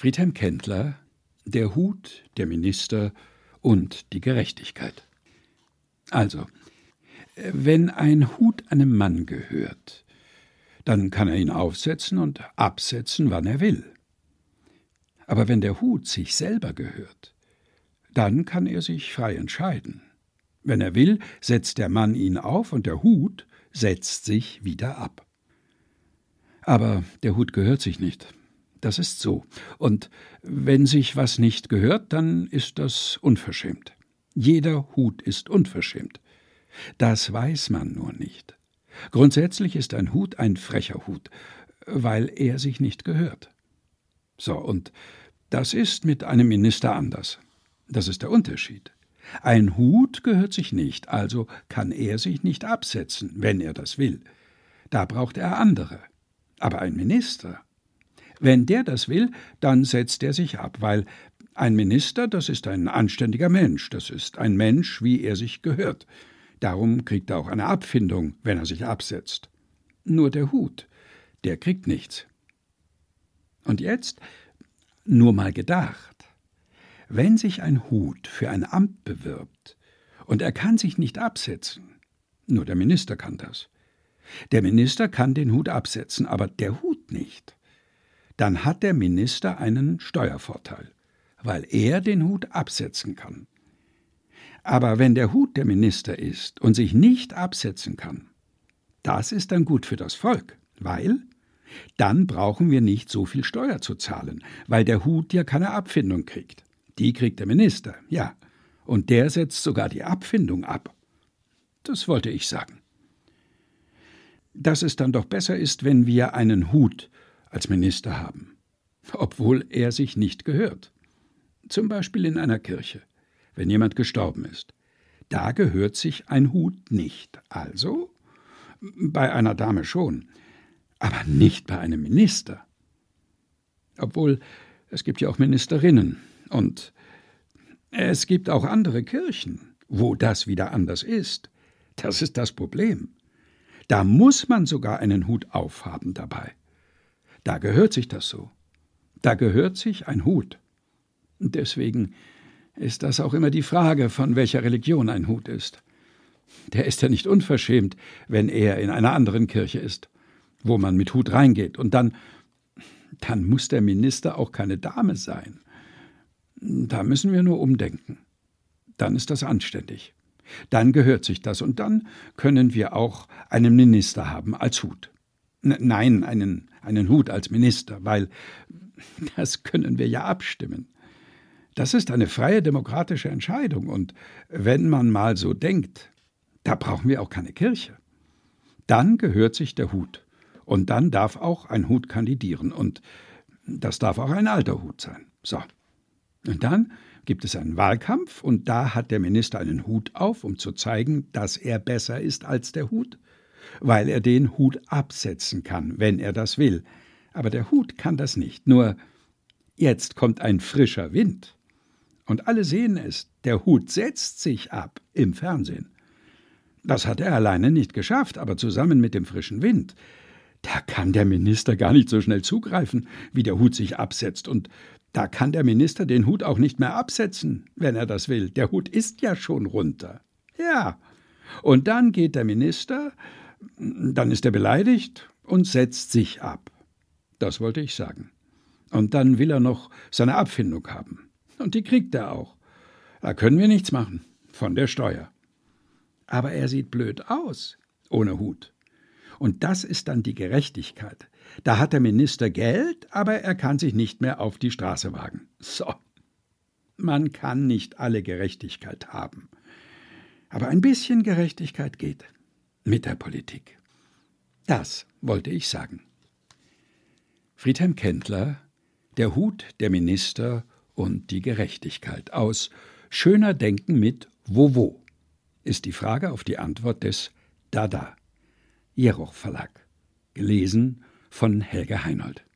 Friedhelm Kendler, Der Hut, der Minister und die Gerechtigkeit. Also, wenn ein Hut einem Mann gehört, dann kann er ihn aufsetzen und absetzen, wann er will. Aber wenn der Hut sich selber gehört, dann kann er sich frei entscheiden. Wenn er will, setzt der Mann ihn auf und der Hut setzt sich wieder ab. Aber der Hut gehört sich nicht. Das ist so. Und wenn sich was nicht gehört, dann ist das unverschämt. Jeder Hut ist unverschämt. Das weiß man nur nicht. Grundsätzlich ist ein Hut ein frecher Hut, weil er sich nicht gehört. So, und das ist mit einem Minister anders. Das ist der Unterschied. Ein Hut gehört sich nicht, also kann er sich nicht absetzen, wenn er das will. Da braucht er andere. Aber ein Minister, wenn der das will, dann setzt er sich ab, weil ein Minister, das ist ein anständiger Mensch, das ist ein Mensch, wie er sich gehört. Darum kriegt er auch eine Abfindung, wenn er sich absetzt. Nur der Hut, der kriegt nichts. Und jetzt nur mal gedacht, wenn sich ein Hut für ein Amt bewirbt und er kann sich nicht absetzen, nur der Minister kann das. Der Minister kann den Hut absetzen, aber der Hut nicht. Dann hat der Minister einen Steuervorteil, weil er den Hut absetzen kann. Aber wenn der Hut der Minister ist und sich nicht absetzen kann, das ist dann gut für das Volk, weil dann brauchen wir nicht so viel Steuer zu zahlen, weil der Hut ja keine Abfindung kriegt. Die kriegt der Minister, ja, und der setzt sogar die Abfindung ab. Das wollte ich sagen. Dass es dann doch besser ist, wenn wir einen Hut als Minister haben, obwohl er sich nicht gehört. Zum Beispiel in einer Kirche, wenn jemand gestorben ist. Da gehört sich ein Hut nicht. Also bei einer Dame schon, aber nicht bei einem Minister. Obwohl, es gibt ja auch Ministerinnen und es gibt auch andere Kirchen, wo das wieder anders ist. Das ist das Problem. Da muss man sogar einen Hut aufhaben dabei. Da gehört sich das so. Da gehört sich ein Hut. Und deswegen ist das auch immer die Frage, von welcher Religion ein Hut ist. Der ist ja nicht unverschämt, wenn er in einer anderen Kirche ist, wo man mit Hut reingeht. Und dann muss der Minister auch keine Dame sein. Da müssen wir nur umdenken. Dann ist das anständig. Dann gehört sich das und dann können wir auch einen Minister haben als Hut. Nein, einen Hut als Minister, weil das können wir ja abstimmen. Das ist eine freie demokratische Entscheidung und wenn man mal so denkt, da brauchen wir auch keine Kirche. Dann gehört sich der Hut und dann darf auch ein Hut kandidieren und das darf auch ein alter Hut sein. So. Und dann gibt es einen Wahlkampf und da hat der Minister einen Hut auf, um zu zeigen, dass er besser ist als der Hut, weil er den Hut absetzen kann, wenn er das will. Aber der Hut kann das nicht. Nur jetzt kommt ein frischer Wind. Und alle sehen es, der Hut setzt sich ab im Fernsehen. Das hat er alleine nicht geschafft, aber zusammen mit dem frischen Wind. Da kann der Minister gar nicht so schnell zugreifen, wie der Hut sich absetzt. Und da kann der Minister den Hut auch nicht mehr absetzen, wenn er das will. Der Hut ist ja schon runter. Ja. Und dann geht der Minister, dann ist er beleidigt und setzt sich ab. Das wollte ich sagen. Und dann will er noch seine Abfindung haben. Und die kriegt er auch. Da können wir nichts machen von der Steuer. Aber er sieht blöd aus, ohne Hut. Und das ist dann die Gerechtigkeit. Da hat der Minister Geld, aber er kann sich nicht mehr auf die Straße wagen. So. Man kann nicht alle Gerechtigkeit haben. Aber ein bisschen Gerechtigkeit geht. Mit der Politik. Das wollte ich sagen. Friedhelm Kendler, Der Hut, der Minister und die Gerechtigkeit aus Schöner Denken mit Wo ist die Frage auf die Antwort des Dada. Jeroch Verlag. Gelesen von Helge Heinold.